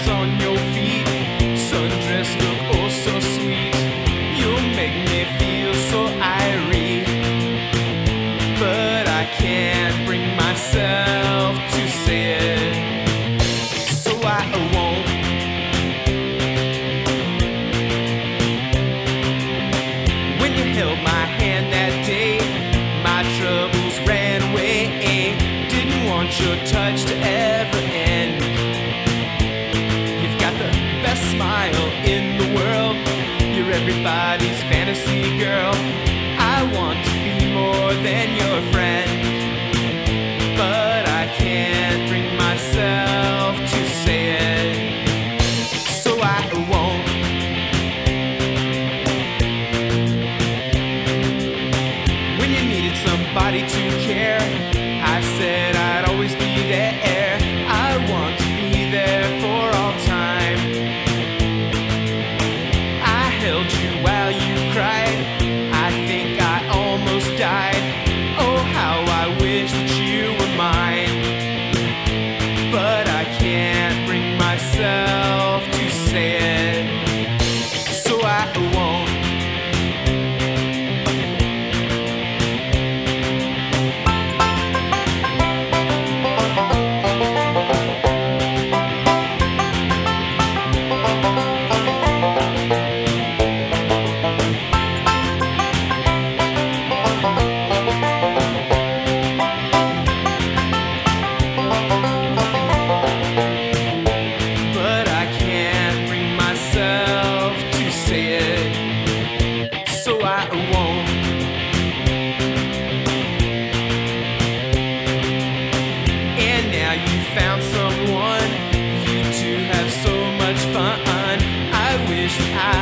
taps on your feet. Sundress look oh so sweet. You make me feel so irate, but I can't bring myself to say it, so I won't. When you held my hand that day, my troubles ran away. Didn't want your touch to ever end. You've got the best smile in the world. You're everybody's fantasy girl. I want to be more than your friend, but I can't bring myself to say it, so I won't. When you needed somebody to care, I said I'd always be there. I want to be there for all time. I held you while you cried. I think I almost died. Oh, how I wish that you were mine, but I can't bring myself to say it, so I won't. So I won't. And now you found someone, you two have so much fun. I wish that